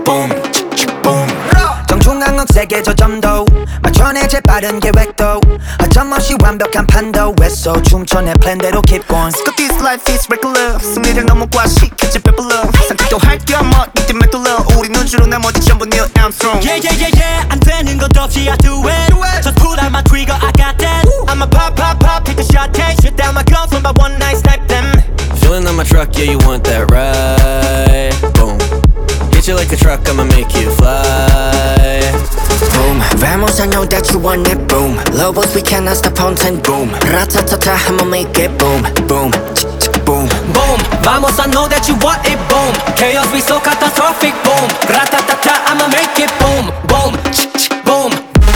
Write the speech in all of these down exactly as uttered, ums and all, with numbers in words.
boom, boom. 정중앙 억세게 저점도 맞춰내 재빠른 계획도 허점없이 완벽한 판도 외소 춤춰 내 플랜대로 keep going. Cause this life is regular 승리를 너무 과식했지 배불러 상식도 할겸 멋있게 메둘러 우리 눈주로 나머지 전부 Neil Armstrong. Yeah yeah yeah yeah 안 되는 것 없이 I do it Just put out my trigger I got that I'ma pop pop pop take the shot take shit down my guns on my one night snipe them. Feeling on my truck, yeah, you want that ride. Boom. Hit you like a truck, I'ma make you fly. Boom, vamos, I know that you want it. Boom, Lobos, we cannot stop haunting. Boom, ratatata, I'ma make it. Boom, boom, boom, Boom, vamos, I know that you want it. Boom, chaos be so catastrophic. Boom, ratatata, I'ma make it. Boom, boom, boom.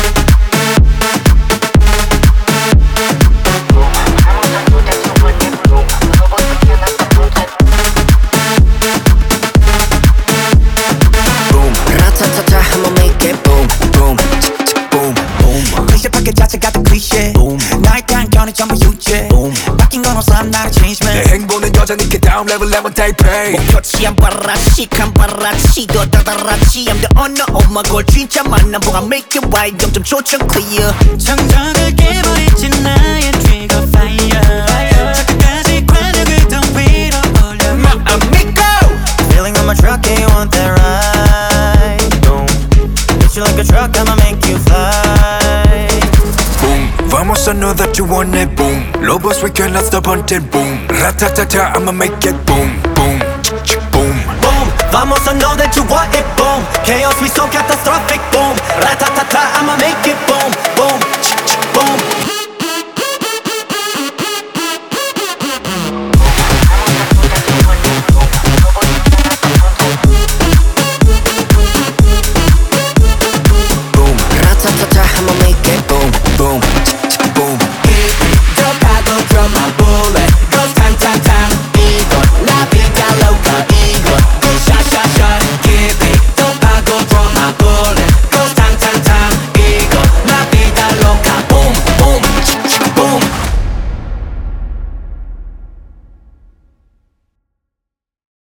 I'ma make it boom, boom, boom, boom. 클리셰 밖에 자체가 더 클리셰 나의 단견이 전부 유죄 바뀐 건 없어 I'm not a change man. 내 행보는 여전히 그 다음 레벨 레몬 타이페이 목표치 한 바라씩 한 바라치 더 다다라치 I'm the honor of my goal 진짜 만남 보고 I make it right 점점 초점 clear 정적을 깨버리지 나의 trigger fire 저까지 관역을 더 위로 올려 My amigo Feeling on my truck, yeah, you want that ride. Boom, hit you like a truck, I'ma make you fly. Boom, vamos, I know that you want it. Boom, Lobos, we cannot stop hunting. Boom, ratatata, I'ma make it. Boom, boom, boom. Boom, vamos, I know that you want it. Boom, chaos be so catastrophic. Boom, ratatata, I'ma make it. Boom, boom, boom.